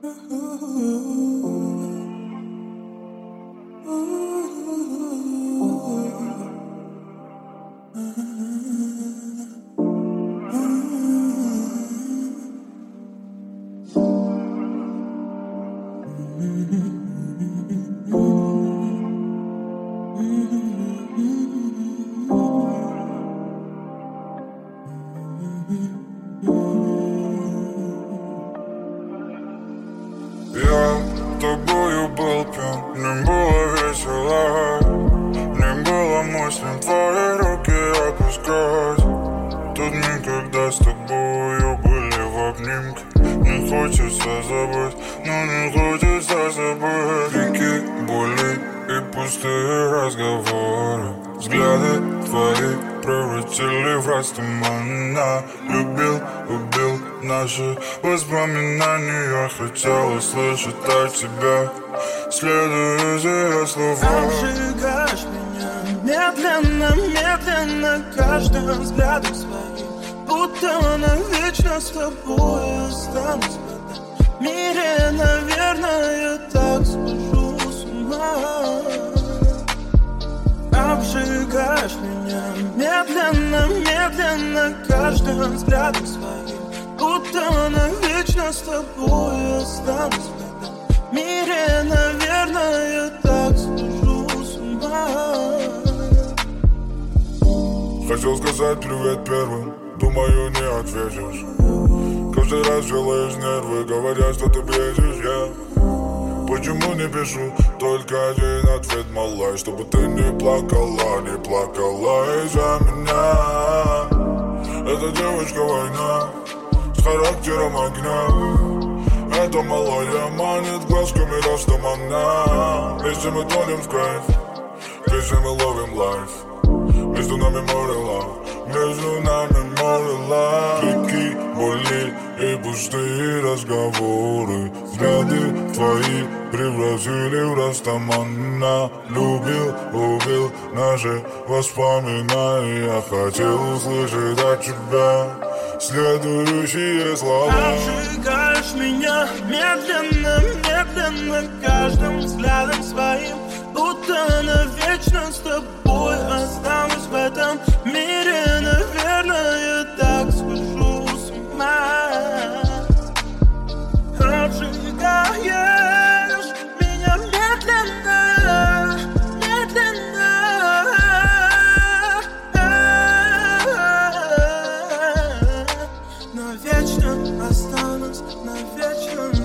Я тобою был пьян, мне было весело. Не было мыслям твои руки отпускать. Тут никогда с тобою были в обнимке. Не хочется забыть, но не хочется забыть. Крики, боли и пустые разговоры. Взгляды твои превратили в раз тумана. Любил, убил наши воспоминания. Хотел услышать от тебя, следуя за ее словам. Обжигаешь меня медленно, медленно, каждым взглядом своим. Будто навечно с тобой останусь в этом мире. Наверное, я так схожу с ума. Обжигаешь меня медленно, медленно, каждым взглядом своим. Будто навечно с тобой останусь в этом мире. Наверное, я так схожу с ума. Хотел сказать привет первым, думаю, не ответишь. Каждый раз делаешь нервы, говоря, что ты бредишь, Почему не пишу только один ответ, малай? Чтобы ты не плакала из-за меня. Эта девочка война с характером огня. Эта малая манит глазками ростом она. Вместе мы тонем в кайф, вместе мы ловим лайф. Между нами море лав, между нами море лав. Крики, боли и пустые разговоры. Взгляды твои превратили в раз тумана. Любил, убил наши воспоминания. Я хотел услышать от тебя следующие слова. Обжигаешь меня медленно, медленно, каждым взглядом своим. Будто навечно с тобой останусь в этом мире. Наверное, я так схожу с ума. Обжигаешь меня медленно, медленно. Навечно останусь, навечно.